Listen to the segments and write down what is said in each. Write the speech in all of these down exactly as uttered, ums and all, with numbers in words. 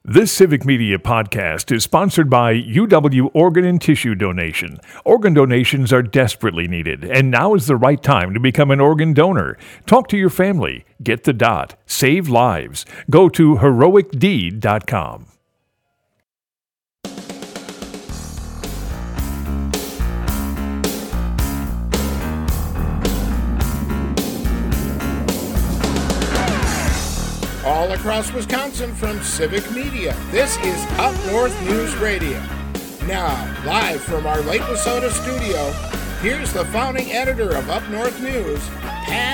This Civic Media podcast is sponsored by U W Organ and Tissue Donation. Organ donations are desperately needed, and now is the right time to become an organ donor. Talk to your family. Get the dot. Save lives. Go to heroic deed dot com. All across Wisconsin from Civic Media, this is Up North News Radio. Now, live from our Lake Wissota studio, here's the founding editor of Up North News, Pat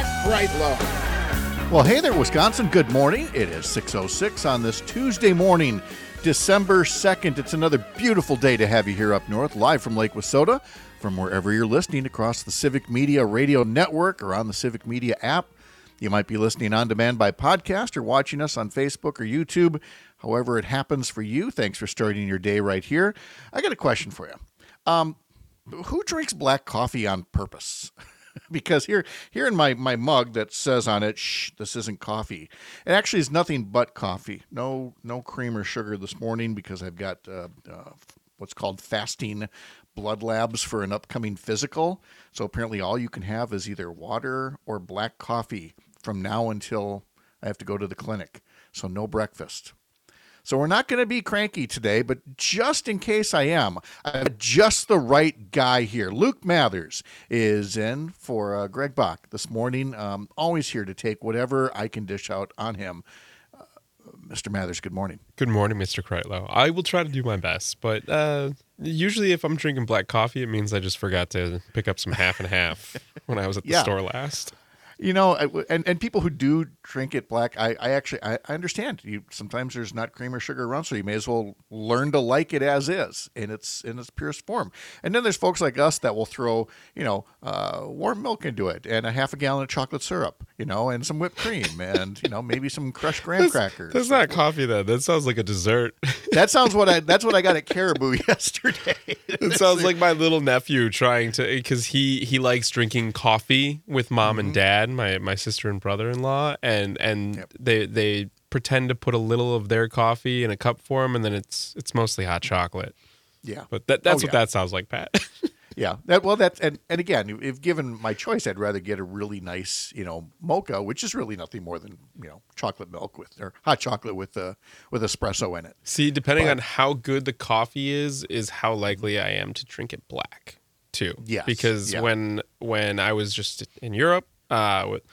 Brightlow. Well, hey there, Wisconsin. Good morning. It is six oh six on this Tuesday morning, December second. It's another beautiful day to have you here up north, live from Lake Wissota, from wherever you're listening across the Civic Media Radio Network or on the Civic Media app. You might be listening on demand by podcast or watching us on Facebook or YouTube. However it happens for you, thanks for starting your day right here. I got a question for you. Um, who drinks black coffee on purpose? Because here here in my, my mug that says on it, shh, this isn't coffee. It actually is nothing but coffee. No no cream or sugar this morning because I've got uh, uh, what's called fasting blood labs for an upcoming physical. So apparently all you can have is either water or black coffee from now until I have to go to the clinic. So no breakfast. So we're not going to be cranky today, but just in case I am, I have just the right guy here. Luke Mathers is in for uh, Greg Bach this morning. Um, always here to take whatever I can dish out on him. Uh, Mister Mathers, good morning. Good morning, Mister Kreitlow. I will try to do my best, but uh, usually if I'm drinking black coffee, it means I just forgot to pick up some half and half when I was at the Yeah. store last. You know, and, and people who do drink it black, I, I actually, I, I understand. You sometimes there's not cream or sugar around, so you may as well learn to like it as is in its in its purest form. And then there's folks like us that will throw, you know, uh, warm milk into it and a half a gallon of chocolate syrup, you know, and some whipped cream and, you know, maybe some crushed graham That's, crackers. that's not coffee, then. That sounds like a dessert. That sounds what I. That's what I got at Caribou yesterday. It sounds like my little nephew trying to, because he he likes drinking coffee with mom Mm-hmm. and dad, my my sister and brother-in-law, and and Yep. they they pretend to put a little of their coffee in a cup for him, and then it's it's mostly hot chocolate. Yeah, But that that's Oh, what yeah. that sounds like, Pat. yeah. That well, that's and and again, if given my choice, I'd rather get a really nice, you know, mocha, which is really nothing more than you know chocolate milk with or hot chocolate with uh, with espresso in it. See, depending But- on how good the coffee is, is how likely I am to drink it black, too. Yes, Because yeah. when when I was just in Europe, uh, with-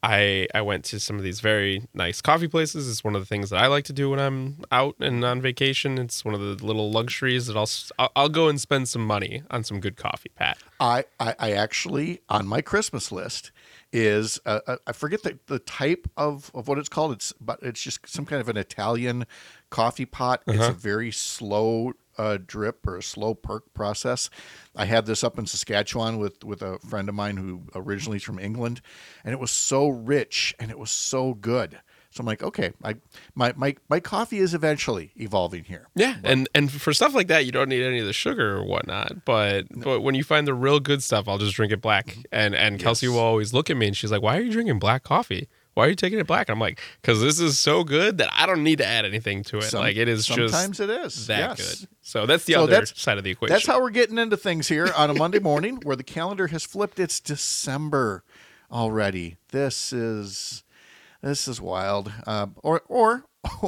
I I went to some of these very nice coffee places. It's one of the things that I like to do when I'm out and on vacation. It's one of the little luxuries that I'll s- I'll, I'll go and spend some money on some good coffee, Pat. I, I, I actually on my Christmas list is uh, uh, I forget the, the type of, of what it's called. It's but it's just some kind of an Italian coffee pot. It's Uh-huh. a very slow uh, drip or a slow perk process. I had this up in Saskatchewan with with a friend of mine who originally is from England, and it was so rich and it was so good. So I'm like, okay, I my my my coffee is eventually evolving here. Yeah, and and for stuff like that, you don't need any of the sugar or whatnot. But but when you find the real good stuff, I'll just drink it black. And and Kelsey Yes. will always look at me and she's like, "Why are you drinking black coffee? Why are you taking it black?" And I'm like, "Because this is so good that I don't need to add anything to it. Some- like it is just sometimes it is that yes. good." So that's the So other that's- side of the equation. That's how we're getting into things here on a Monday morning where the calendar has flipped. It's December already. This is this is wild. Uh, or or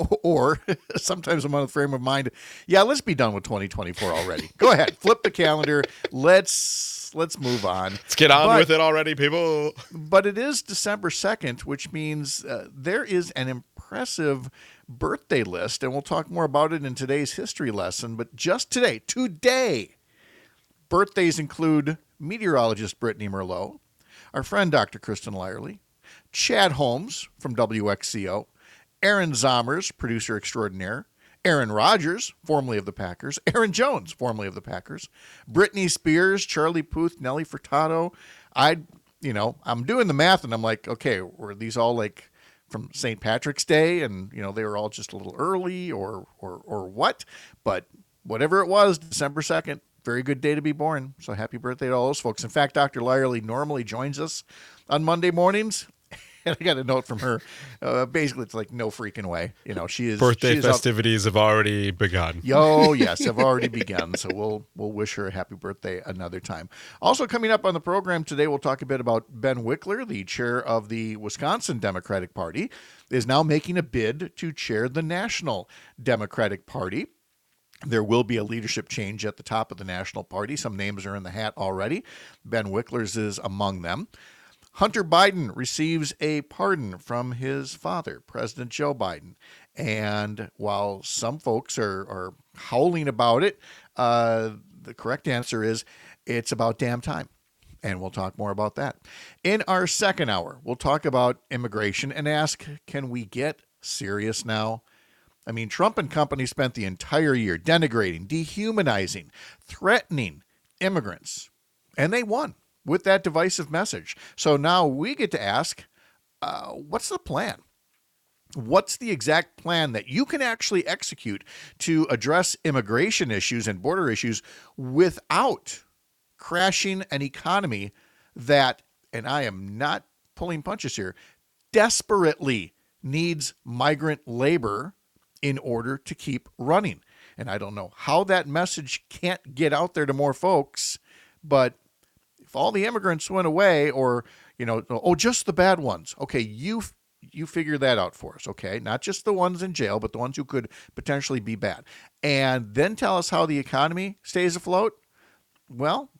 or sometimes I'm on the frame of mind. Yeah, let's be done with twenty twenty-four already. Go ahead, flip the calendar. Let's let's move on. Let's get on But- with it already, people. But it is December second, which means uh, there is an impressive birthday list, and we'll talk more about it in today's history lesson. But just today, today, birthdays include meteorologist Brittany Merlot, our friend Doctor Kristen Lyerly, Chad Holmes from W X C O, Aaron Zommers, producer extraordinaire, Aaron Rodgers, formerly of the Packers, Aaron Jones, formerly of the Packers, Britney Spears, Charlie Puth, Nelly Furtado. I, you know, I'm doing the math and I'm like, okay, were these all like from Saint Patrick's Day and, you know, they were all just a little early or, or, or what? But whatever it was, December second, very good day to be born. So happy birthday to all those folks. In fact, Doctor Lyerly normally joins us on Monday mornings. I got a note from her. Uh, basically, it's like no freaking way. You know, she is Birthday she is out- festivities have already begun. Yo, yes, have already begun. So we'll we'll wish her a happy birthday another time. Also coming up on the program today, we'll talk a bit about Ben Wickler, the chair of the Wisconsin Democratic Party, is now making a bid to chair the National Democratic Party. There will be a leadership change at the top of the National Party. Some names are in the hat already. Ben Wickler's is among them. Hunter Biden receives a pardon from his father, President Joe Biden. And while some folks are, are howling about it, uh, the correct answer is it's about damn time. And we'll talk more about that. In our second hour, we'll talk about immigration and ask, can we get serious now? I mean, Trump and company spent the entire year denigrating, dehumanizing, threatening immigrants, and they won with that divisive message. So now we get to ask, uh, what's the plan? What's the exact plan that you can actually execute to address immigration issues and border issues without crashing an economy that, and I am not pulling punches here, desperately needs migrant labor in order to keep running? And I don't know how that message can't get out there to more folks, but if all the immigrants went away, or, you know, oh, just the bad ones. Okay, you you figure that out for us, okay? Not just the ones in jail, but the ones who could potentially be bad. And then tell us how the economy stays afloat. Well,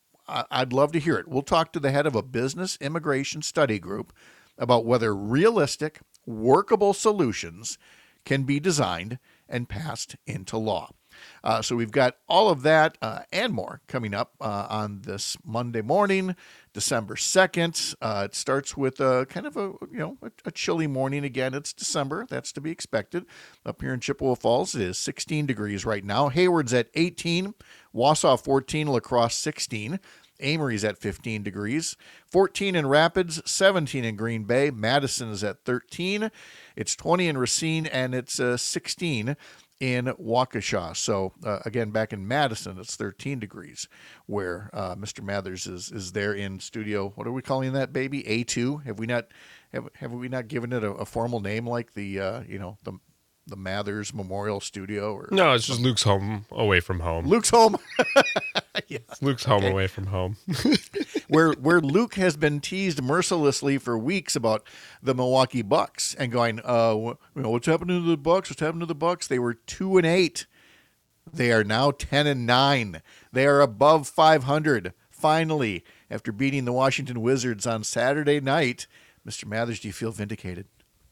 I'd love to hear it. We'll talk to the head of a business immigration study group about whether realistic, workable solutions can be designed and passed into law. Uh, so we've got all of that uh, and more coming up uh, on this Monday morning, December second. Uh, it starts with a kind of a, you know, a, a chilly morning. Again, it's December. That's to be expected. Up here in Chippewa Falls, it is sixteen degrees right now. Hayward's at eighteen, Wausau fourteen, La Crosse sixteen. Amory's at fifteen degrees, fourteen in Rapids, seventeen in Green Bay. Madison is at thirteen. It's twenty in Racine, and it's uh, sixteen in Waukesha. So uh, again, back in Madison, it's thirteen degrees, where uh, Mister Mathers is is there in studio. What are we calling that baby? A two? Have we not have, have we not given it a, a formal name like the uh, you know the the Mathers Memorial Studio? Or No, it's just Luke's home away from home. Luke's home. Yeah. Luke's home Okay. away from home. where where Luke has been teased mercilessly for weeks about the Milwaukee Bucks and going, uh, you know, what's happening to the Bucks? What's happening to the Bucks? They were two and eight. They are now ten and nine. They are above five hundred. Finally, after beating the Washington Wizards on Saturday night, Mister Mathers, do you feel vindicated?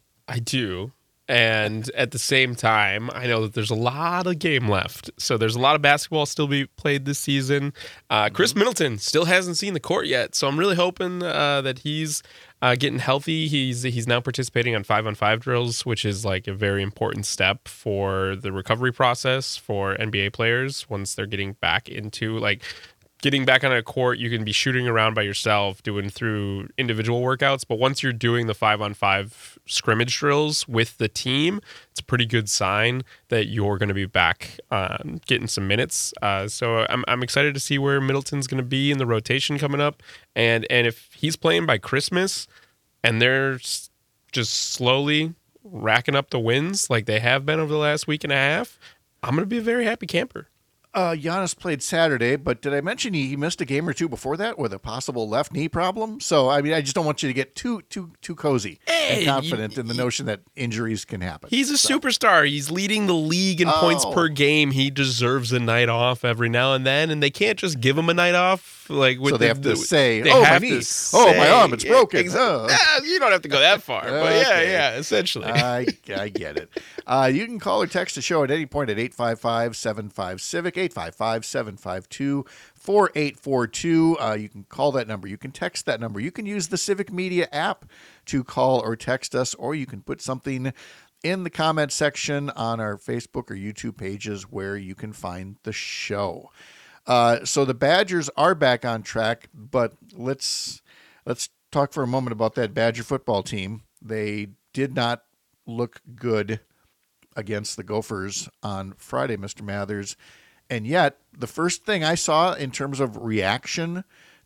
I do. And at the same time, I know that there's a lot of game left. So there's a lot of basketball still be played this season. Uh, Chris Middleton still hasn't seen the court yet. So I'm really hoping uh, that he's uh, getting healthy. He's he's now participating on five-on-five drills, which is like a very important step for the recovery process for N B A players once they're getting back into like getting back on a court. You can be shooting around by yourself, doing through individual workouts. But once you're doing the five-on-five scrimmage drills with the team, it's a pretty good sign that you're going to be back um, getting some minutes. Uh, so I'm I'm excited to see where Middleton's going to be in the rotation coming up. And and if he's playing by Christmas and they're s- just slowly racking up the wins like they have been over the last week and a half, I'm going to be a very happy camper. Uh, Giannis played Saturday, but did I mention he, he missed a game or two before that with a possible left knee problem? So, I mean, I just don't want you to get too too too cozy Hey, and confident you- in the notion that injuries can happen. He's a So, superstar. He's leading the league in points Oh. per game. He deserves a night off every now and then, and they can't just give him a night off. Like with So they the- have to the- say, they "Oh, my have knee. to Oh, my say- arm, it's Yeah, broken." exa- Oh. Ah, you don't have to go that far, but yeah, Okay. yeah, essentially. I, I get it. Uh, you can call or text the show at any point at eight five five, seven five, CIVIC, eight five five, seven five two, four eight four two. Uh, you can call that number. You can text that number. You can use the Civic Media app to call or text us, or you can put something in the comment section on our Facebook or YouTube pages where you can find the show. Uh, so the Badgers are back on track, but let's let's talk for a moment about that Badger football team. They did not look good against the Gophers on Friday, Mister Mathers. And yet, the first thing I saw in terms of reaction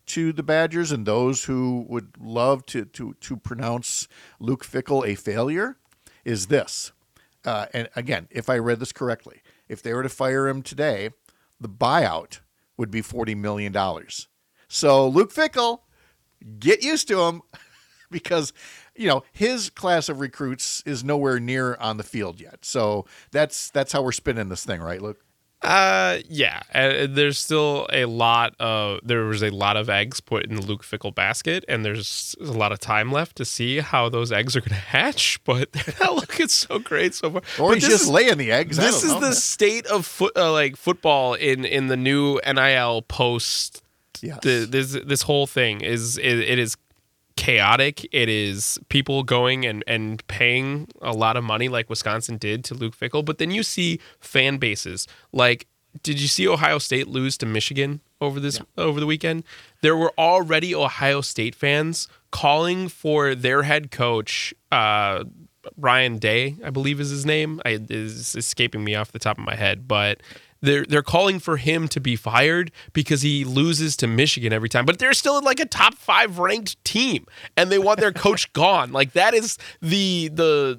to the Badgers and those who would love to to to pronounce Luke Fickell a failure is this. Uh, and again, if I read this correctly, if they were to fire him today, the buyout would be forty million dollars. So Luke Fickell, get used to him because, you know, his class of recruits is nowhere near on the field yet. So that's that's how we're spinning this thing, right, Luke? Uh, yeah. Uh, there's still a lot of there was a lot of eggs put in the Luke Fickell basket, and there's a lot of time left to see how those eggs are going to hatch. But they're not looking so great so far. Or but he's just is, laying the eggs. This I don't is know. the state of foot, uh, like football in in the new N I L post. Yes. The, this this whole thing is it, it is. chaotic. It is people going and, and paying a lot of money like Wisconsin did to Luke Fickell. But then you see fan bases. Like, did you see Ohio State lose to Michigan over this yeah. over the weekend? There were already Ohio State fans calling for their head coach, uh, Ryan Day, I believe is his name. I, it is escaping me off the top of my head, but They're they're calling for him to be fired because he loses to Michigan every time. But they're still in like a top five ranked team, and they want their coach gone. Like that is the the.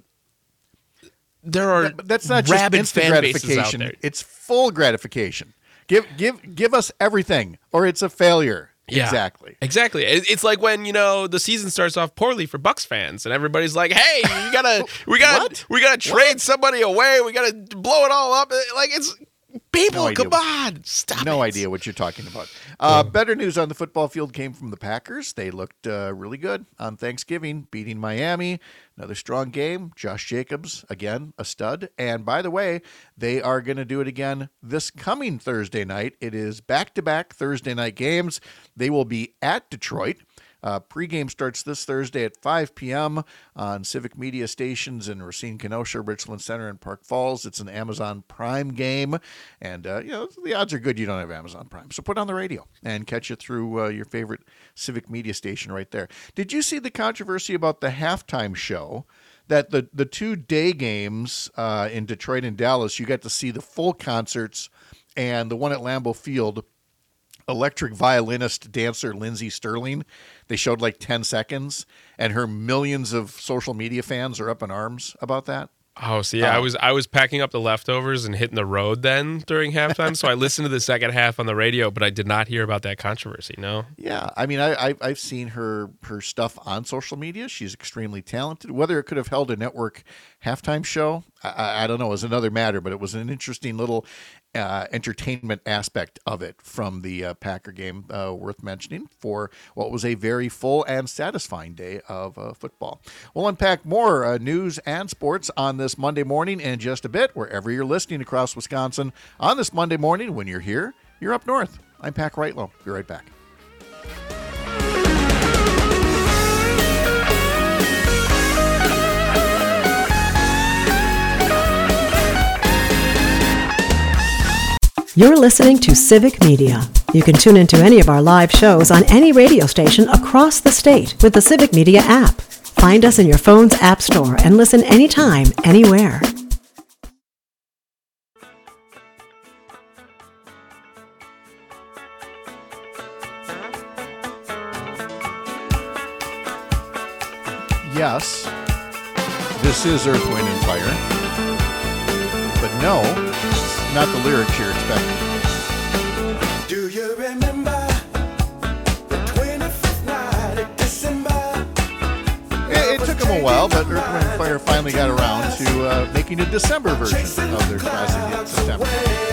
There are that, that's not just instant gratification. It's full gratification. Give give give us everything, or it's a failure. Yeah, exactly. Exactly. It's like when, you know, the season starts off poorly for Bucks fans and everybody's like, "Hey, you gotta we gotta we gotta trade what? somebody away. We gotta blow it all up." Like it's. People, no come on, stop No it. idea what you're talking about. Uh, better news on the football field came from the Packers. They looked uh, really good on Thanksgiving, beating Miami. Another strong game. Josh Jacobs, again, a stud. And by the way, they are going to do it again this coming Thursday night. It is back-to-back Thursday night games. They will be at Detroit. Uh, pregame starts this Thursday at five p.m. on Civic Media stations in Racine, Kenosha, Richland Center, and Park Falls. It's an Amazon Prime game, and uh, you know the odds are good you don't have Amazon Prime. So put on the radio and catch it through uh, your favorite Civic Media station right there. Did you see the controversy about the halftime show? That the, the two day games uh, in Detroit and Dallas, you got to see the full concerts, and the one at Lambeau Field, electric violinist dancer Lindsey Sterling, they showed like ten seconds, and her millions of social media fans are up in arms about that. Oh, so yeah, um, I was I was packing up the leftovers and hitting the road then during halftime, so I listened to the second half on the radio, but I did not hear about that controversy, no? Yeah, I mean, I, I, I've seen her her stuff on social media. She's extremely talented. Whether it could have held a network halftime show, I, I don't know, is another matter, but it was an interesting little uh, entertainment aspect of it from the uh, Packer game, uh, worth mentioning for what was a very full and satisfying day of uh, football. We'll unpack more uh, news and sports on this Monday morning in just a bit, wherever you're listening across Wisconsin on this Monday morning. When you're here, you're up north. I'm Pack Rightlow. Be right back. You're listening to Civic Media. You can tune into any of our live shows on any radio station across the state with the Civic Media app. Find us in your phone's app store and listen anytime, anywhere. Yes, this is Earth, Wind, and Fire. But no, it's not the lyrics you're expecting. Do you remember the twenty-fifth night of December? It, it took them a while, but Earth, Wind, and Fire finally got around to uh, making a December version of their classic hit, September.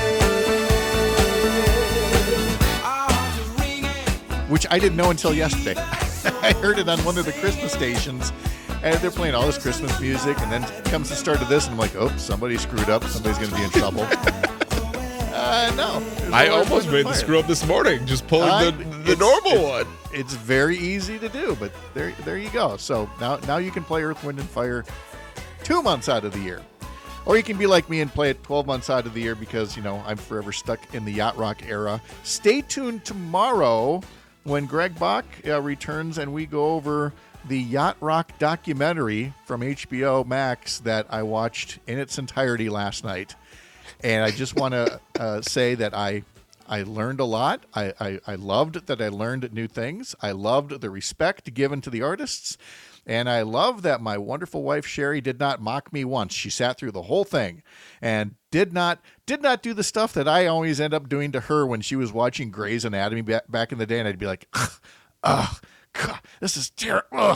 Which I didn't know until yesterday. I heard it on one of the Christmas stations, and they're playing all this Christmas music, and then it comes the start of this, and I'm like, oh, somebody screwed up. Somebody's going to be in trouble. uh, no. I almost made the screw up this morning, just pulling I, the, the normal it's, one. It's very easy to do, but there there you go. So now, now you can play Earth, Wind, and Fire two months out of the year. Or you can be like me and play it twelve months out of the year because, you know, I'm forever stuck in the yacht rock era. Stay tuned tomorrow when Greg Bach uh, returns and we go over the Yacht Rock documentary from H B O Max that I watched in its entirety last night. And I just want to uh, say that I I learned a lot. I, I, I loved that I learned new things. I loved the respect given to the artists. And I love that my wonderful wife, Sherry, did not mock me once. She sat through the whole thing and did not did not do the stuff that I always end up doing to her when she was watching Grey's Anatomy back, back in the day. And I'd be like, ugh, ugh God, this is terrible.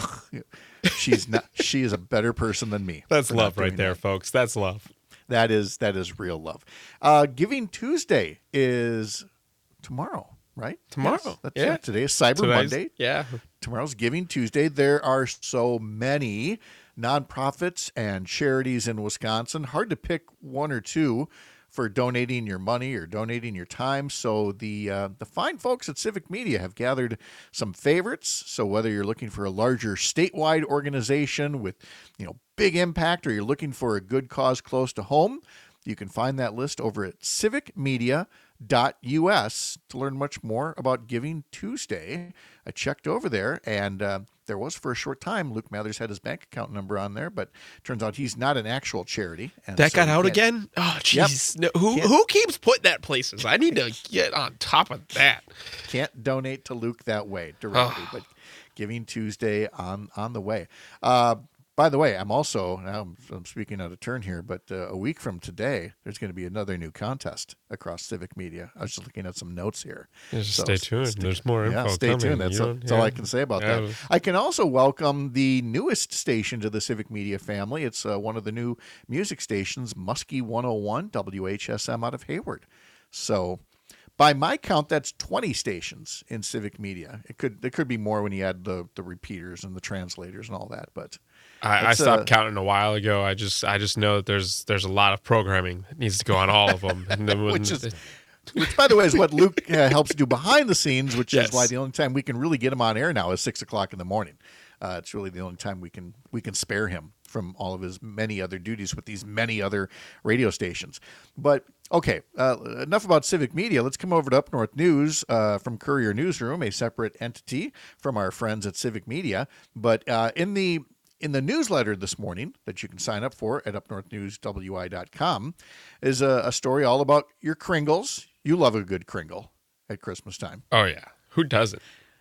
She's not. She is a better person than me. That's for not love right doing there, that. folks. That's love. That is that is real love. Uh, Giving Tuesday is tomorrow, right? Tomorrow, Yes, that's yeah. it. Today is Cyber Today's- Monday. Yeah. Tomorrow's Giving Tuesday. There are so many nonprofits and charities in Wisconsin. Hard to pick one or two for donating your money or donating your time. So the uh, the fine folks at Civic Media have gathered some favorites. So whether you're looking for a larger statewide organization with, you know, big impact, or you're looking for a good cause close to home, you can find that list over at civic media dot U S to learn much more about Giving Tuesday. I checked over there, and uh, there was for a short time, Luke Mathers had his bank account number on there, but turns out he's not an actual charity. And That so got you out can't- again? Oh, jeez. No, who Can't- who keeps putting that places? I need to get on top of that. Can't donate to Luke that way directly, but Giving Tuesday on on the way. Uh, by the way, I'm also, now I'm, I'm speaking out of turn here, but uh, a week from today, there's going to be another new contest across Civic Media. I was just looking at some notes here. Just So stay tuned. st- There's more info Yeah, stay coming. tuned. That's, You all, don't- that's all I yeah. can say about Yeah. that. I can also welcome the newest station to the Civic Media family. It's uh, one of the new music stations, Muskie one oh one, W H S M out of Hayward. So by my count, that's twenty stations in Civic Media. It could there could be more when you add the, the repeaters and the translators and all that, but I, I It's, stopped uh, counting a while ago. I just I just know that there's there's a lot of programming that needs to go on all of them. And then when- which is which, by the way, is what Luke uh, helps do behind the scenes, which Yes. is why the only time we can really get him on air now is six o'clock in the morning. Uh, it's really the only time we can we can spare him from all of his many other duties with these many other radio stations. But okay, uh, enough about Civic Media. Let's come over to Up North News uh, from Courier Newsroom, a separate entity from our friends at Civic Media. But uh, in the in the newsletter this morning that you can sign up for at up north news w i dot com is a, a story all about your Kringles. You love a good Kringle at Christmas time. oh yeah, who doesn't?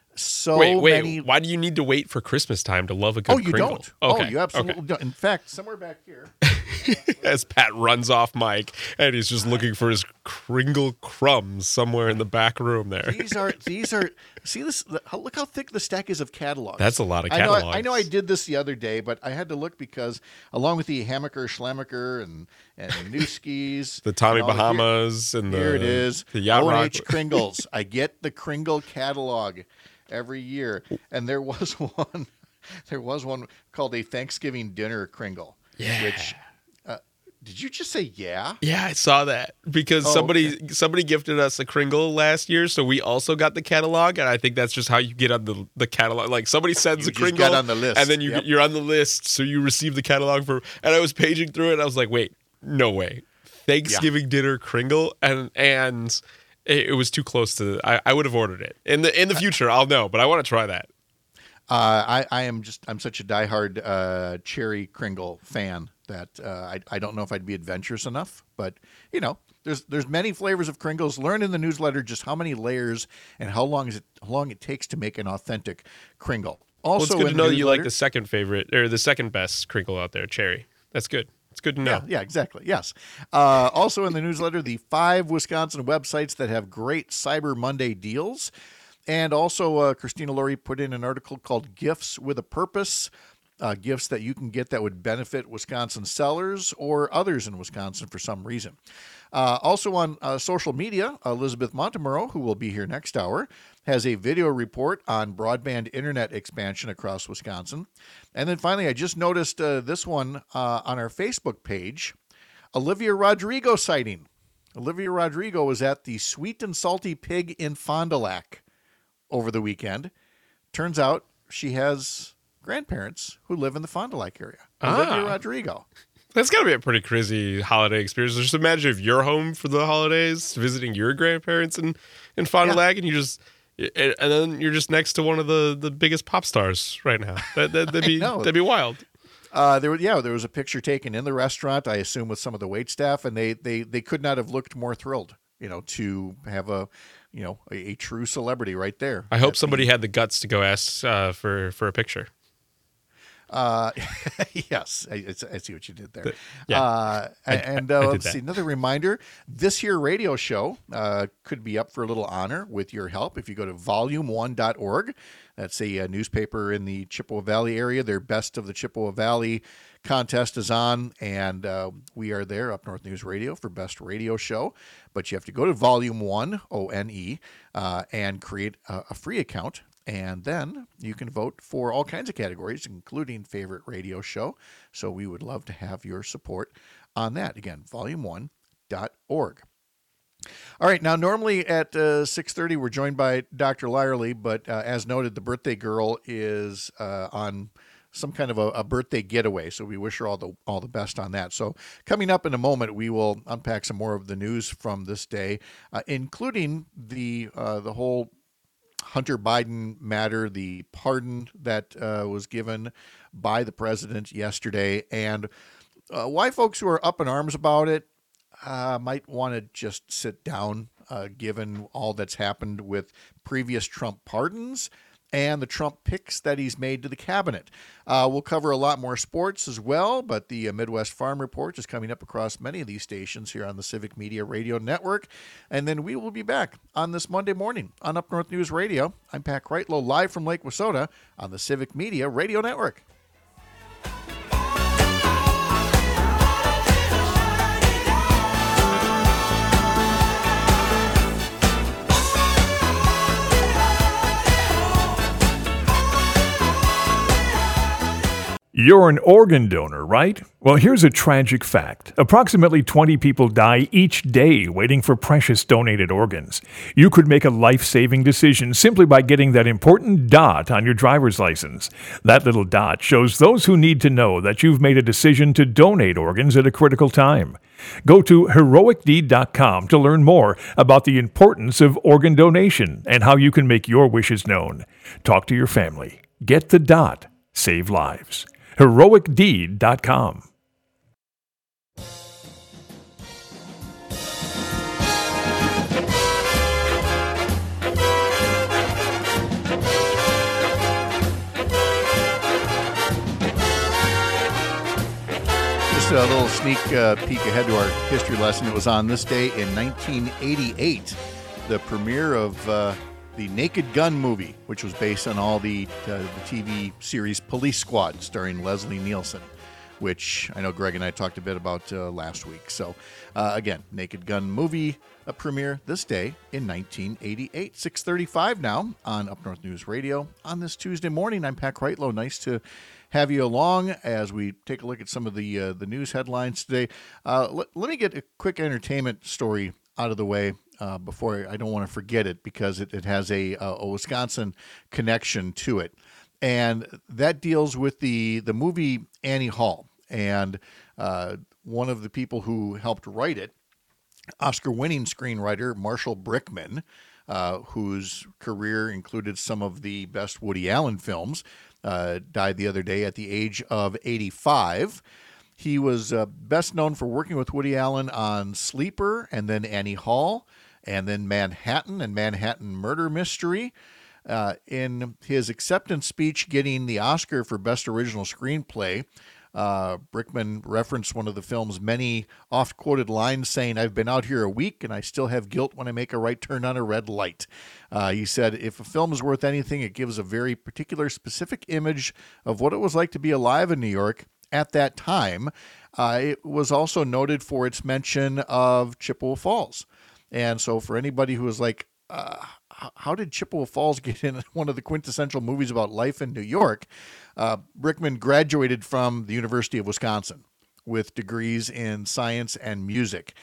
So wait, wait. many. Why do you need to wait for Christmas time to love a good Oh, you Kringle? don't. Okay. Oh, you absolutely okay. don't. In fact, somewhere back here. As Pat runs off mic and he's just looking for his Kringle crumbs somewhere in the back room there. These are these are see this look how thick the stack is of catalogs. That's a lot of I know, catalogs. I know I did this the other day, but I had to look because along with the Hammaker, Schlemmaker, and and Newskis, The Tommy and all- Bahamas here, and the here it is. the Yacht O and Rock. H Kringles. I get the Kringle catalog every year, and there was one. There was one called a Thanksgiving dinner Kringle. Yeah. Which uh, did you just say? Yeah. Yeah, I saw that because Oh, somebody somebody gifted us a Kringle last year, so we also got the catalog, and I think that's just how you get on the the catalog. Like somebody sends You a just Kringle, got on the list. and then you Yep. you're on the list, so you receive the catalog for. And I was paging through it, and I was like, wait, no way, Thanksgiving dinner Kringle, and and it, it was too close to. I, I would have ordered it in the in the future. I'll know, but I want to try that. Uh, I, I am just I'm such a diehard uh, cherry Kringle fan that uh, I I don't know if I'd be adventurous enough, but you know there's there's many flavors of Kringles. Learn in the newsletter just how many layers and how long is it how long it takes to make an authentic Kringle. Well, Also, it's good to in know the that you like newsletter- the second favorite or the second best Kringle out there, cherry. That's good. It's good to know. Yeah, yeah, exactly. Yes. Uh, also in the newsletter, the five Wisconsin websites that have great Cyber Monday deals. And also, uh, Christina Laurie put in an article called Gifts with a Purpose, uh, gifts that you can get that would benefit Wisconsin sellers or others in Wisconsin for some reason. Uh, also on uh, social media, Elizabeth Montemurro, who will be here next hour, has a video report on broadband internet expansion across Wisconsin. And then finally, I just noticed uh, this one uh, on our Facebook page, Olivia Rodrigo sighting. Olivia Rodrigo was at the Sweet and Salty Pig in Fond du Lac over the weekend. Turns out she has grandparents who live in the Fond du Lac area. Olivia Ah. Rodrigo. That's got to be a pretty crazy holiday experience. Just imagine if you're home for the holidays, visiting your grandparents in, in Fond du Yeah. Lac, and you just, and then you're just next to one of the, the biggest pop stars right now. That, that, that'd be know. that'd be wild. Uh, there, was- yeah, there was a picture taken in the restaurant, I assume, with some of the wait staff, and they they they could not have looked more thrilled you know, to have a, you know, a, a true celebrity right there. I hope at somebody the- had the guts to go ask uh, for for a picture. Uh, yes, I, I see what you did there. yeah. Uh, I- and I uh, did let's that. see, another reminder, this here radio show uh, could be up for a little honor with your help if you go to volume one dot org. That's a, uh newspaper in the Chippewa Valley area. Their Best of the Chippewa Valley contest is on, and uh, we are there, Up North News Radio, for Best Radio Show. But you have to go to Volume one, O N E, uh, and create a, a free account. And then you can vote for all kinds of categories, including favorite radio show. So we would love to have your support on that. Again, volume one dot org. All right, now normally at uh, six thirty we're joined by Doctor Lyerly, but uh, as noted, the birthday girl is uh, on some kind of a, a birthday getaway, so we wish her all the all the best on that. So coming up in a moment, we will unpack some more of the news from this day, uh, including the uh, the whole Hunter Biden matter, the pardon that uh, was given by the president yesterday, and uh, why folks who are up in arms about it uh, might want to just sit down, uh, given all that's happened with previous Trump pardons and the Trump picks that he's made to the cabinet. Uh, we'll cover a lot more sports as well, but the uh, Midwest Farm Report is coming up across many of these stations here on the Civic Media Radio Network. And then we will be back on this Monday morning on Up North News Radio. I'm Pat Kreitlow, live from Lake Wissota on the Civic Media Radio Network. You're an organ donor, right? Well, here's a tragic fact. Approximately twenty people die each day waiting for precious donated organs. You could make a life-saving decision simply by getting that important dot on your driver's license. That little dot shows those who need to know that you've made a decision to donate organs at a critical time. Go to heroic deed dot com to learn more about the importance of organ donation and how you can make your wishes known. Talk to your family. Get the dot. Save lives. heroic deed dot com. Just a little sneak uh, peek ahead to our history lesson. It was on this day in nineteen eighty-eight, the premiere of uh, the Naked Gun movie, which was based on all the, uh, the T V series Police Squad, starring Leslie Nielsen, which I know Greg and I talked a bit about uh, last week. So, uh, again, Naked Gun movie uh, premiere this day in nineteen eighty-eight. six thirty-five now on Up North News Radio on this Tuesday morning. I'm Pat Kreitlow. Nice to have you along as we take a look at some of the uh, the news headlines today. Uh, let, let me get a quick entertainment story out of the way uh, before I, I don't want to forget it, because it, it has a, a Wisconsin connection to it. And that deals with the, the movie Annie Hall. And uh, one of the people who helped write it, Oscar-winning screenwriter Marshall Brickman, uh, whose career included some of the best Woody Allen films, uh, died the other day at the age of eighty-five. He was uh, best known for working with Woody Allen on Sleeper, and then Annie Hall, and then Manhattan and Manhattan Murder Mystery. Uh, in his acceptance speech getting the Oscar for Best Original Screenplay, uh, Brickman referenced one of the film's many oft-quoted lines saying, "I've been out here a week and I still have guilt when I make a right turn on a red light." Uh, he said, "If a film is worth anything, it gives a very particular, specific image of what it was like to be alive in New York at that time." Uh, it was also noted for its mention of Chippewa Falls. And so for anybody who was like, uh, how did Chippewa Falls get in one of the quintessential movies about life in New York? Uh, Brickman graduated from the University of Wisconsin with degrees in science and music.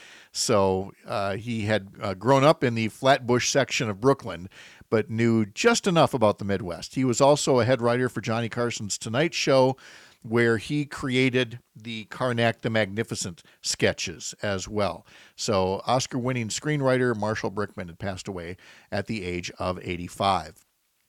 So uh, he had uh, grown up in the Flatbush section of Brooklyn, but knew just enough about the Midwest. He was also a head writer for Johnny Carson's Tonight Show, where he created the Karnak the Magnificent sketches as well. So Oscar-winning screenwriter Marshall Brickman had passed away at the age of eighty-five.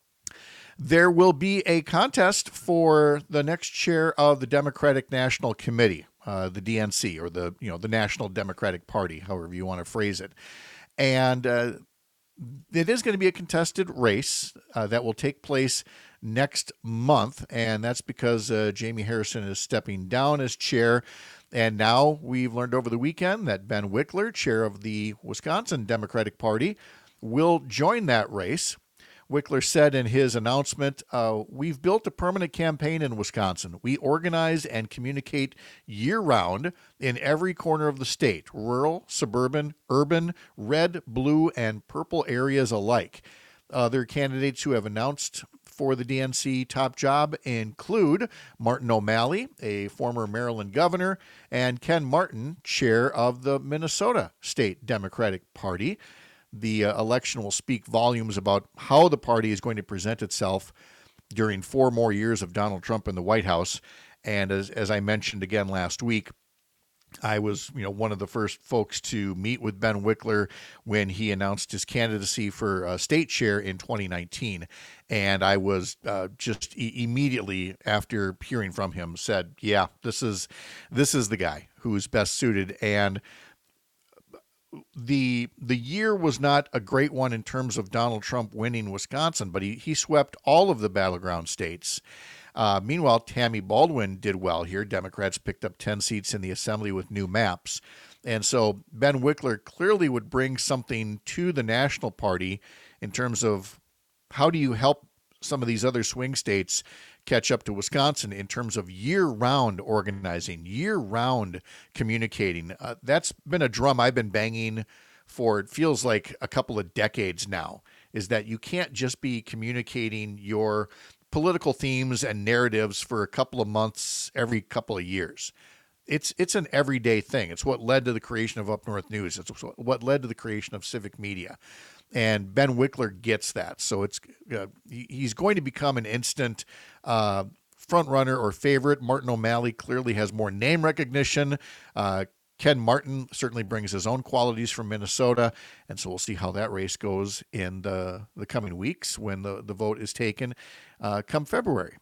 There will be a contest for the next chair of the Democratic National Committee, uh, the D N C, or the you know the National Democratic Party, however you want to phrase it. And uh, it is going to be a contested race uh, that will take place next month, and that's because uh, Jamie Harrison is stepping down as chair. And now we've learned over the weekend that Ben Wickler, chair of the Wisconsin Democratic Party, will join that race. Wickler said in his announcement, uh, we've built a permanent campaign in Wisconsin. We organize and communicate year-round in every corner of the state, rural, suburban, urban, red, blue, and purple areas alike. Other candidates who have announced for the D N C top job include Martin O'Malley, a former Maryland governor, and Ken Martin, chair of the Minnesota State Democratic Party. The uh, election will speak volumes about how the party is going to present itself during four more years of Donald Trump in the White House. And as, as I mentioned again last week, I was, you know, one of the first folks to meet with Ben Wickler when he announced his candidacy for uh, state chair in twenty nineteen. And I was uh, just e- immediately after hearing from him said, yeah, this is this is the guy who's best suited. And the the year was not a great one in terms of Donald Trump winning Wisconsin, but he, he swept all of the battleground states. Uh, meanwhile, Tammy Baldwin did well here. Democrats picked up ten seats in the assembly with new maps. And so Ben Wickler clearly would bring something to the national party in terms of how do you help some of these other swing states catch up to Wisconsin in terms of year-round organizing, year-round communicating. Uh, that's been a drum I've been banging for, it feels like a couple of decades now, is that you can't just be communicating your political themes and narratives for a couple of months every couple of years. It's it's an everyday thing. It's what led to the creation of Up North News. It's what led to the creation of Civic Media. And Ben Wickler gets that. So it's uh, he's going to become an instant uh, front runner or favorite. Martin O'Malley clearly has more name recognition. Uh, Ken Martin certainly brings his own qualities from Minnesota. And so we'll see how that race goes in the, the coming weeks when the, the vote is taken uh, come February.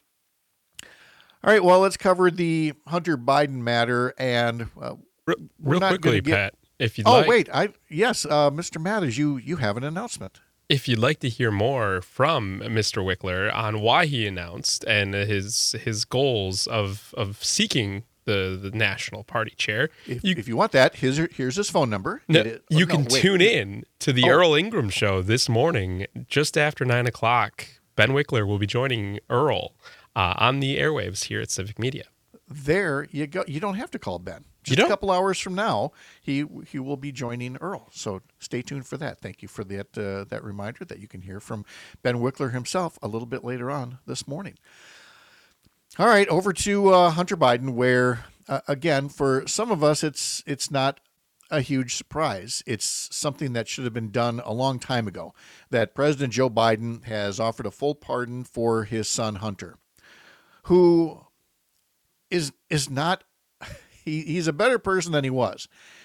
All right, well, let's cover the Hunter Biden matter. And uh, real, real quickly, get... Pat. If you'd oh, like, wait. I Yes, uh, Mister Matters, you, you have an announcement. If you'd like to hear more from Mister Wickler on why he announced and his his goals of of seeking the, the national party chair. If you, if you want that, here's, here's his phone number. No, it, you no, can wait. tune in to the Oh. Earl Ingram Show this morning, just after nine o'clock. Ben Wickler will be joining Earl uh, on the airwaves here at Civic Media. There you go. You don't have to call Ben. You Just don't? a couple hours from now, he he will be joining Earl. So stay tuned for that. Thank you for that uh, that reminder that you can hear from Ben Wickler himself a little bit later on this morning. All right, over to uh, Hunter Biden, where uh, again, for some of us, it's it's not a huge surprise. It's something that should have been done a long time ago. That President Joe Biden has offered a full pardon for his son Hunter, who is is not. He, he's a better person than he was.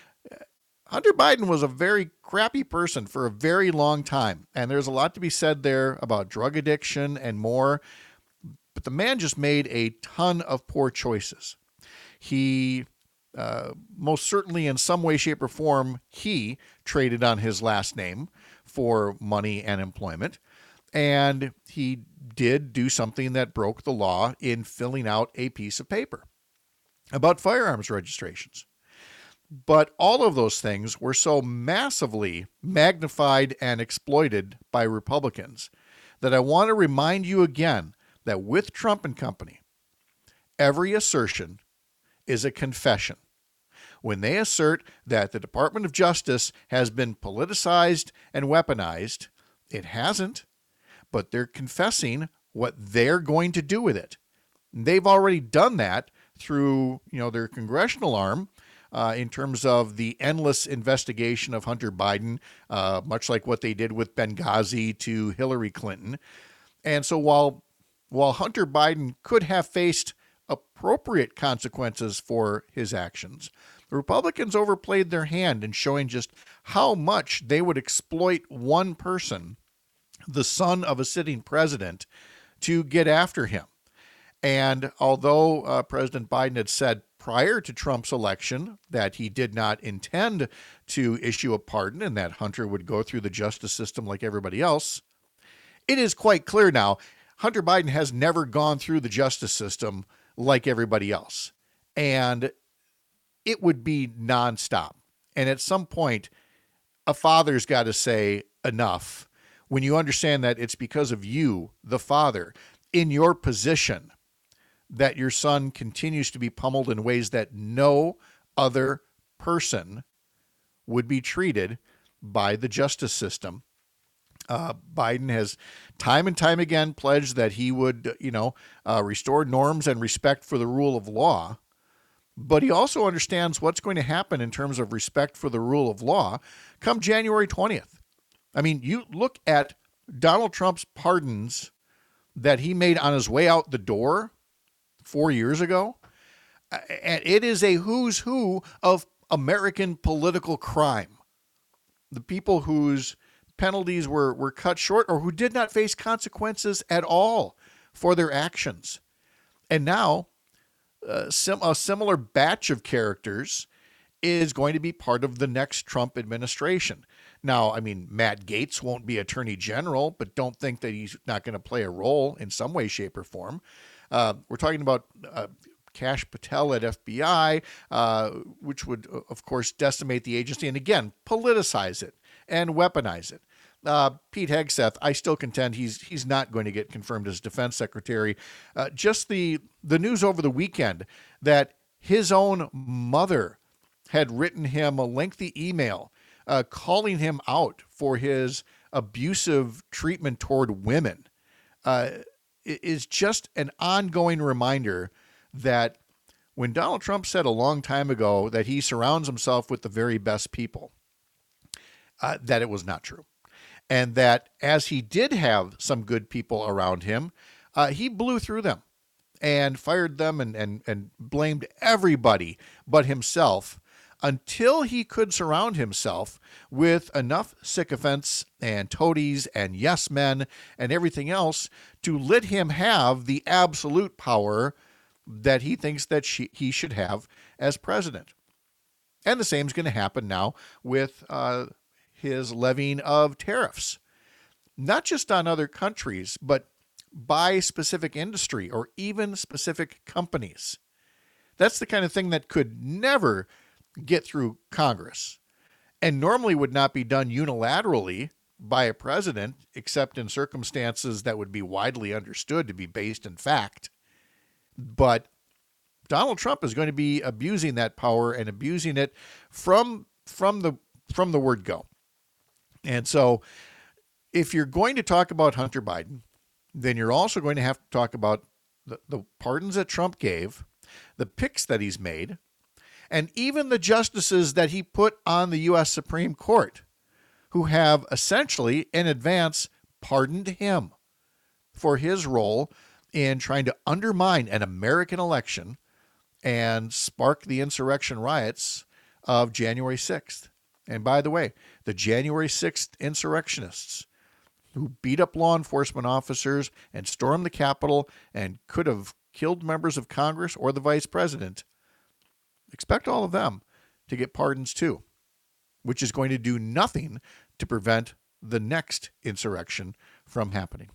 Hunter Biden was a very crappy person for a very long time, and there's a lot to be said there about drug addiction and more, but the man just made a ton of poor choices. He, uh, most certainly in some way, shape, or form, he traded on his last name for money and employment, and he did do something that broke the law in filling out a piece of paper about firearms registrations. But all of those things were so massively magnified and exploited by Republicans that I want to remind you again that with Trump and company, every assertion is a confession. When they assert that the Department of Justice has been politicized and weaponized, it hasn't, but they're confessing what they're going to do with it. They've already done that through, you know, their congressional arm uh, in terms of the endless investigation of Hunter Biden, uh, much like what they did with Benghazi to Hillary Clinton. And so while while Hunter Biden could have faced appropriate consequences for his actions, the Republicans overplayed their hand in showing just how much they would exploit one person, the son of a sitting president, to get after him. And although uh, President Biden had said prior to Trump's election that he did not intend to issue a pardon and that Hunter would go through the justice system like everybody else. It is quite clear now, Hunter Biden has never gone through the justice system like everybody else. And it would be nonstop. And at some point, a father's got to say enough when you understand that it's because of you, the father, in your position, that your son continues to be pummeled in ways that no other person would be treated by the justice system. Uh, Biden has time and time again pledged that he would, you know, uh, restore norms and respect for the rule of law. But he also understands what's going to happen in terms of respect for the rule of law come January twentieth. I mean, you look at Donald Trump's pardons that he made on his way out the door four years ago, and it is a who's who of American political crime. The people whose penalties were, were cut short or who did not face consequences at all for their actions. And now uh, sim- a similar batch of characters is going to be part of the next Trump administration. Now, I mean, Matt Gaetz won't be attorney general, but don't think that he's not going to play a role in some way, shape, or form. Uh, we're talking about uh, Kash Patel at F B I, uh, which would, of course, decimate the agency and, again, politicize it and weaponize it. Uh, Pete Hegseth, I still contend he's he's not going to get confirmed as defense secretary. Uh, just the the news over the weekend that his own mother had written him a lengthy email uh, calling him out for his abusive treatment toward women uh, is just an ongoing reminder that when Donald Trump said a long time ago that he surrounds himself with the very best people, uh, that it was not true. And that as he did have some good people around him, uh, he blew through them and fired them and, and, and blamed everybody but himself until he could surround himself with enough sycophants and toadies and yes men and everything else to let him have the absolute power that he thinks that she, he should have as president. And the same is going to happen now with uh, his levying of tariffs, not just on other countries, but by specific industry or even specific companies. That's the kind of thing that could never get through Congress and normally would not be done unilaterally by a president, except in circumstances that would be widely understood to be based in fact. But Donald Trump is going to be abusing that power and abusing it from, from the, from the word go. And so if you're going to talk about Hunter Biden, then you're also going to have to talk about the, the pardons that Trump gave, the picks that he's made, and even the justices that he put on the U S Supreme Court, who have essentially in advance pardoned him for his role in trying to undermine an American election and spark the insurrection riots of January sixth. And by the way, the January sixth insurrectionists who beat up law enforcement officers and stormed the Capitol and could have killed members of Congress or the vice president, expect all of them to get pardons too, which is going to do nothing to prevent the next insurrection from happening.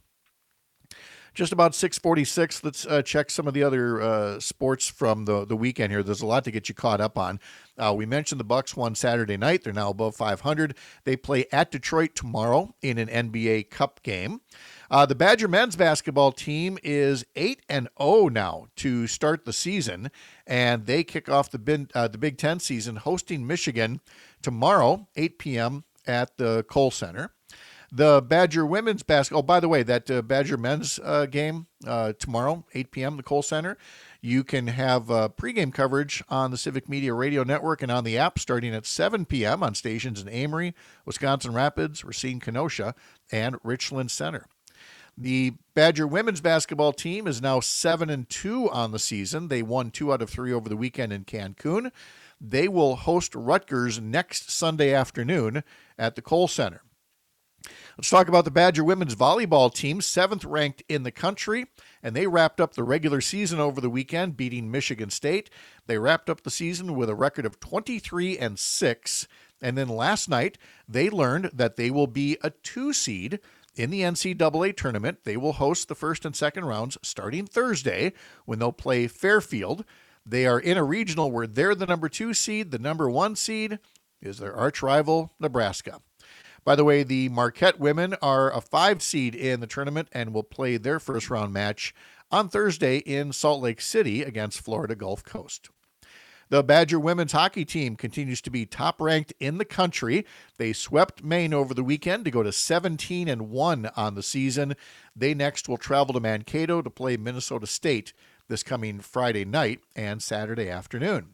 Just about six forty-six, let's uh, check some of the other uh, sports from the, the weekend here. There's a lot to get you caught up on. Uh, we mentioned the Bucks won Saturday night. They're now above five hundred. They play at Detroit tomorrow in an N B A Cup game. Uh, the Badger men's basketball team is eight and oh now to start the season, and they kick off the, bin, uh, the Big Ten season hosting Michigan tomorrow, eight p.m. at the Kohl Center. The Badger women's basketball, oh, by the way, that uh, Badger men's uh, game uh, tomorrow, eight p.m., the Kohl Center. You can have uh, pregame coverage on the Civic Media Radio Network and on the app starting at seven p.m. on stations in Amory, Wisconsin Rapids, Racine, Kenosha, and Richland Center. The Badger women's basketball team is now seven and two on the season. They won two out of three over the weekend in Cancun. They will host Rutgers next Sunday afternoon at the Kohl Center. Let's talk about the Badger women's volleyball team, seventh ranked in the country, and they wrapped up the regular season over the weekend, beating Michigan State. They wrapped up the season with a record of twenty-three and six, and then last night they learned that they will be a two seed in the N C double A tournament. They will host the first and second rounds starting Thursday when they'll play Fairfield. They are in a regional where they're the number two seed. The number one seed is their arch rival, Nebraska. By the way, the Marquette women are a five seed in the tournament and will play their first round match on Thursday in Salt Lake City against Florida Gulf Coast. The Badger women's hockey team continues to be top ranked in the country. They swept Maine over the weekend to go to seventeen and one on the season. They next will travel to Mankato to play Minnesota State this coming Friday night and Saturday afternoon.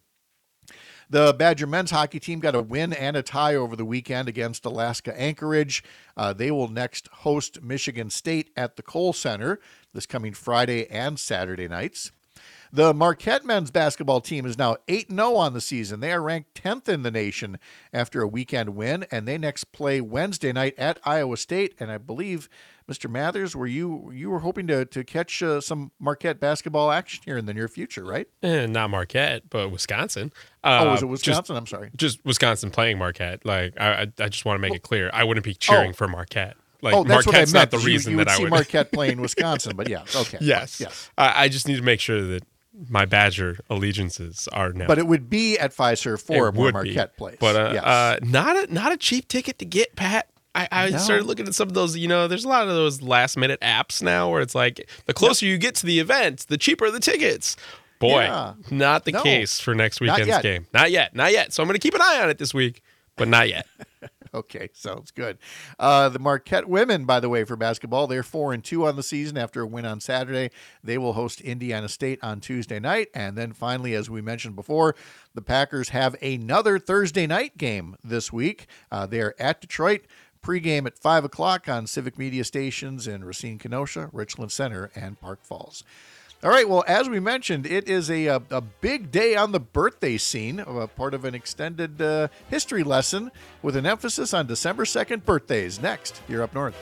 The Badger men's hockey team got a win and a tie over the weekend against Alaska Anchorage. Uh, they will next host Michigan State at the Kohl Center this coming Friday and Saturday nights. The Marquette men's basketball team is now eight and oh on the season. They are ranked tenth in the nation after a weekend win, and they next play Wednesday night at Iowa State. And I believe, Mister Mathers, were you you were hoping to to catch uh, some Marquette basketball action here in the near future, right? Eh, not Marquette, but Wisconsin. Uh, oh, was it Wisconsin? Just, I'm sorry. Just Wisconsin playing Marquette. Like I, I, I just want to make it clear, I wouldn't be cheering oh. for Marquette. Like, oh, that's Marquette's what I meant. not the reason you, you that would I see would Marquette playing Wisconsin, but yeah, okay. Yes, yes. I, I just need to make sure that my Badger allegiances are now. But it would be at Fiserv for It where would Marquette be. plays. But uh, yes. uh, not a not a cheap ticket to get, Pat. I, I No. started looking at some of those. You know, there's a lot of those last minute apps now where it's like the closer you get to the event, the cheaper the tickets. Boy, Yeah. not the No. case for next Not weekend's yet. game. Not yet, not yet. So I'm going to keep an eye on it this week, but not yet. Okay, sounds good. Uh, the Marquette women, by the way, for basketball, they're four and two on the season after a win on Saturday. They will host Indiana State on Tuesday night, and then finally, as we mentioned before, the Packers have another Thursday night game this week. Uh, they are at Detroit. Pregame at five o'clock on Civic Media stations in Racine, Kenosha, Richland Center, and Park Falls. All right, well, as we mentioned, it is a, a, a big day on the birthday scene, a part of an extended uh, history lesson with an emphasis on December second birthdays. Next, you're up north.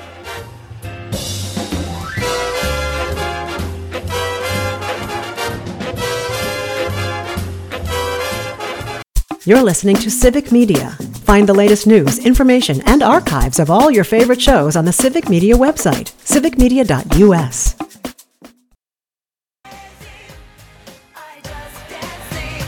You're listening to Civic Media. Find the latest news, information, and archives of all your favorite shows on the Civic Media website, civic media dot u s. I just can't sleep.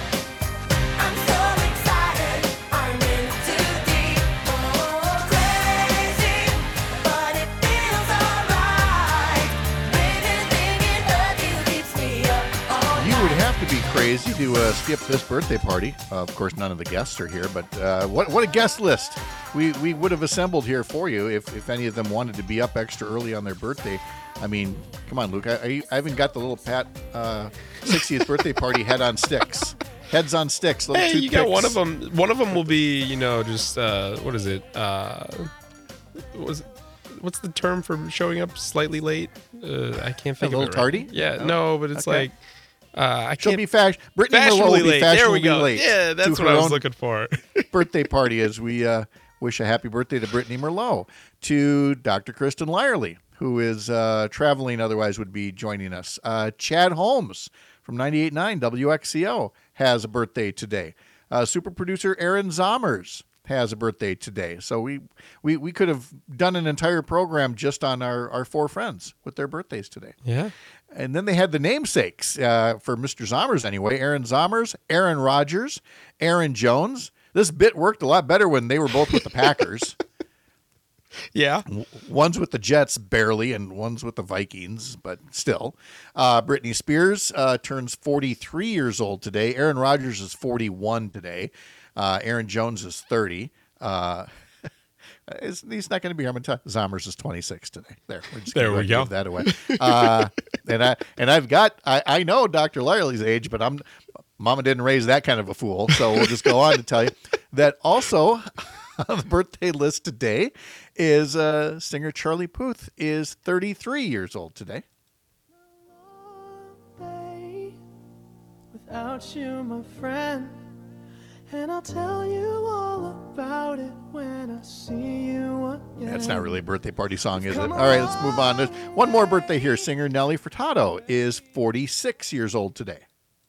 I'm so excited. I'm in too deep. Oh, crazy, but it feels alright. Baby, thinking of you keeps me up all You would night. have to be crazy to uh, skip this birthday party. Uh, of course, none of the guests are here, but uh, what what a guest list we we would have assembled here for you if, if any of them wanted to be up extra early on their birthday. I mean, come on, Luke. I, I, I haven't got the little Pat uh, sixtieth birthday party head on sticks. Heads on sticks. Little Hey, you got toothpicks. one of them. One of them will be, you know, just uh, what is it? Uh, was what's the term for showing up slightly late? Uh, I can't think A of little it. right. tardy? Yeah, No? no, but it's Okay. like uh, I She'll can't. be fashion. Brittany Merlot will fashionably be late. There we fashionably go. late. Yeah, that's to what her I was own looking for. birthday party as we uh, wish a happy birthday to Brittany Merlot, to Doctor Kristen Lyerly, who is uh, traveling, otherwise would be joining us. Uh, Chad Holmes from ninety-eight point nine W X C O has a birthday today. Uh, super producer Aaron Zommers has a birthday today. So we, we, we could have done an entire program just on our, our four friends with their birthdays today. Yeah. And then they had the namesakes uh, for Mister Zommers anyway. Aaron Zommers, Aaron Rodgers, Aaron Jones. This bit worked a lot better when they were both with the Packers. Yeah. One's with the Jets barely, and one's with the Vikings, but still. Uh, Britney Spears uh, turns forty-three years old today. Aaron Rodgers is forty-one today. Uh, Aaron Jones is thirty. Uh, It's, he's not going to be Herman T- Zommers is twenty-six today. There, we're just There gonna we go. give that away. Uh, and I and I've got I, I know Doctor Lyerly's age, but I'm Mama didn't raise that kind of a fool. So we'll just go on to tell you that also on the birthday list today is uh, singer Charlie Puth is thirty-three years old today. Day without you, my friend, and I'll tell you all about it when I see you again. That's not really a birthday party song, is it? All right, let's move on. There's one more birthday here. Singer Nelly Furtado is forty-six years old today.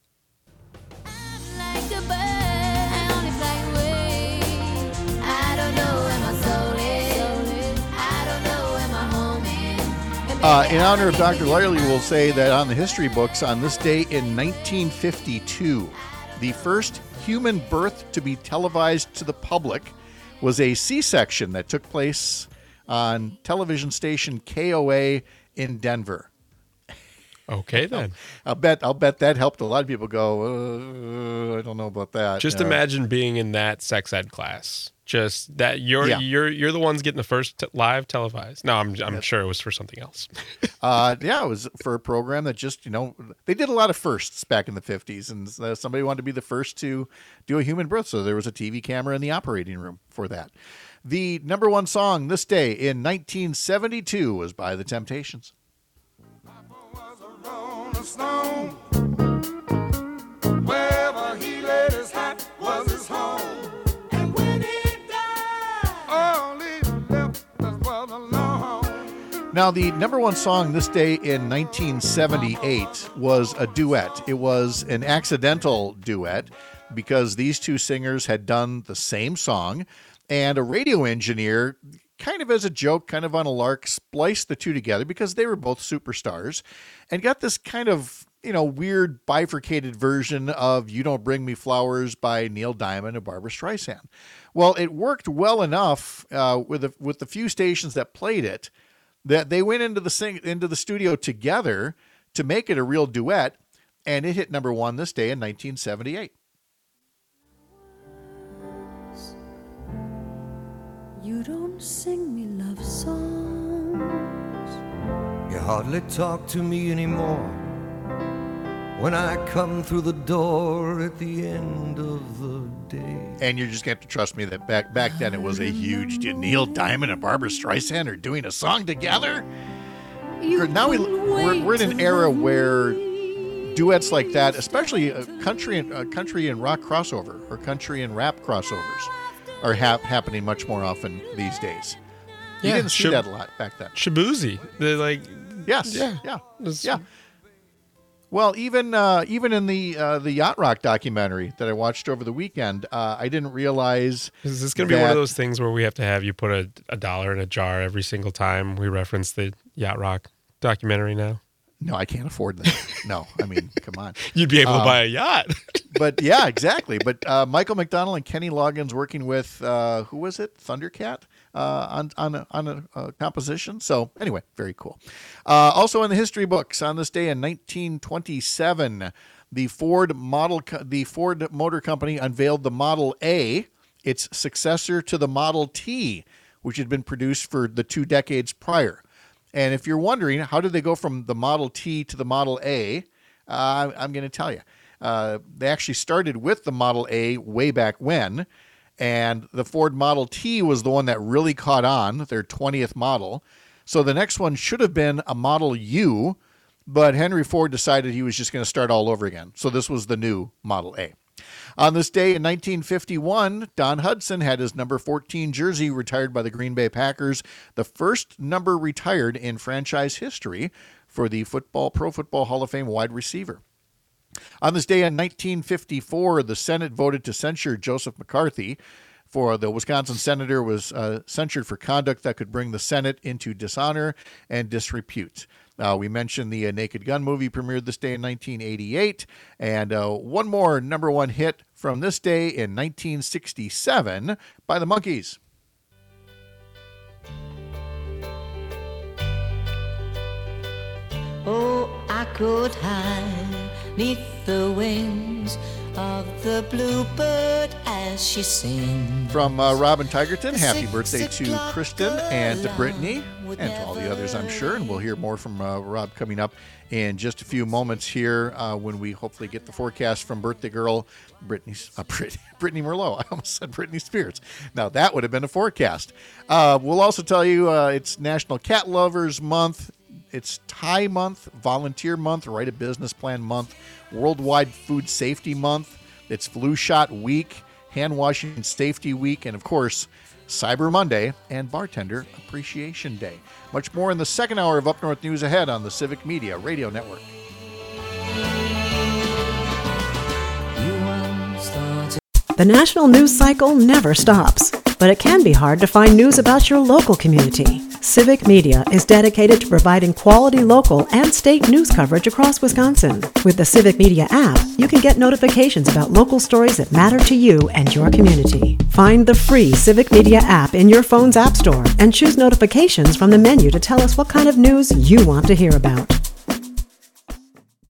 Like a bird, I only fly away. I don't know where my soul is. I don't know where my home is. And Uh, baby, in I honor of only Doctor think Lyerly, we'll say that on the history books, on this day in nineteen fifty-two, the first human birth to be televised to the public was a C-section that took place on television station K O A in Denver. Okay, then. I'll bet I'll bet that helped a lot of people go, uh, I don't know about that. Just Uh, imagine being in that sex ed class. Just that you're Yeah. you're you're the ones getting the first t- live televised. No, I'm I'm sure it was for something else. Uh, yeah, it was for a program that just, you know, they did a lot of firsts back in the fifties, and uh, somebody wanted to be the first to do a human birth, so there was a T V camera in the operating room for that. The number one song this day in nineteen seventy-two was by The Temptations. Was a rolling stone. Wherever he laid his hat was his home. And when he died, all he left us was alone. Now, the number one song this day in nineteen seventy-eight was a duet. It was an accidental duet because these two singers had done the same song, and a radio engineer, kind of as a joke, kind of on a lark, spliced the two together because they were both superstars and got this kind of, you know, weird bifurcated version of You Don't Bring Me Flowers by Neil Diamond and Barbra Streisand. Well, it worked well enough uh, with, the, with the few stations that played it that they went into the sing- into the studio together to make it a real duet, and it hit number one this day in nineteen seventy-eight. You don't sing me love songs. You hardly talk to me anymore when I come through the door at the end of the day. And you're just going to have to trust me that back back then it was a huge deal. Neil Diamond and Barbra Streisand are doing a song together. You Now we, couldn't we're, wait we're in an to era love where me. duets like that, especially uh, country and uh, country and rock crossover or country and rap crossovers, are hap- happening much more often these days. You Yeah, didn't see Shab- that a lot back then. Shabuzi. They're like Yes. Yeah. Yeah. It's- Yeah. Well, even uh, even in the uh, the Yacht Rock documentary that I watched over the weekend, uh, I didn't realize. Is this going to be one that- of those things where we have to have you put a, a dollar in a jar every single time we reference the Yacht Rock documentary now? No, I can't afford that. No, I mean, come on. You'd be able to Um, buy a yacht. But yeah, exactly. But uh, Michael McDonald and Kenny Loggins working with uh, who was it? Thundercat uh, on on a, on a, uh composition. So anyway, very cool. Uh, also in the history books on this day in nineteen twenty-seven, the Ford Model Co- the Ford Motor Company unveiled the Model A, its successor to the Model T, which had been produced for the two decades prior. And if you're wondering how did they go from the Model T to the Model A, uh, I'm going to tell you. Uh, they actually started with the Model A way back when, and the Ford Model T was the one that really caught on, their twentieth model. So the next one should have been a Model U, but Henry Ford decided he was just going to start all over again. So this was the new Model A. On this day in nineteen fifty-one, Don Hudson had his number fourteen jersey retired by the Green Bay Packers, the first number retired in franchise history for the football Pro Football Hall of Fame wide receiver. On this day in nineteen fifty-four, the Senate voted to censure Joseph McCarthy. For the Wisconsin senator was uh, censured for conduct that could bring the Senate into dishonor and disrepute. Uh, we mentioned the uh, Naked Gun movie premiered this day in nineteen eighty-eight, and uh, one more number one hit from this day in nineteen sixty-seven by the Monkees. Oh, I could hide neath the wings of the bluebird as she sings. From uh, Robin Tigerton, happy birthday to Kristen and to Brittany and to all the others, I'm sure. And we'll hear more from uh, Rob coming up in just a few moments here uh, when we hopefully get the forecast from birthday girl Brittany, uh, Brit- Brittany Merlot. I almost said Britney Spears. Now, that would have been a forecast. Uh, we'll also tell you uh, it's National Cat Lovers Month. It's Thai Month, Volunteer Month, Write a Business Plan Month, Worldwide Food Safety Month. It's Flu Shot Week, Hand Washing Safety Week, and of course, Cyber Monday and Bartender Appreciation Day. Much more in the second hour of Up North News ahead on the Civic Media Radio Network. The national news cycle never stops, but it can be hard to find news about your local community. Civic Media is dedicated to providing quality local and state news coverage across Wisconsin. With the Civic Media app, you can get notifications about local stories that matter to you and your community. Find the free Civic Media app in your phone's app store and choose notifications from the menu to tell us what kind of news you want to hear about.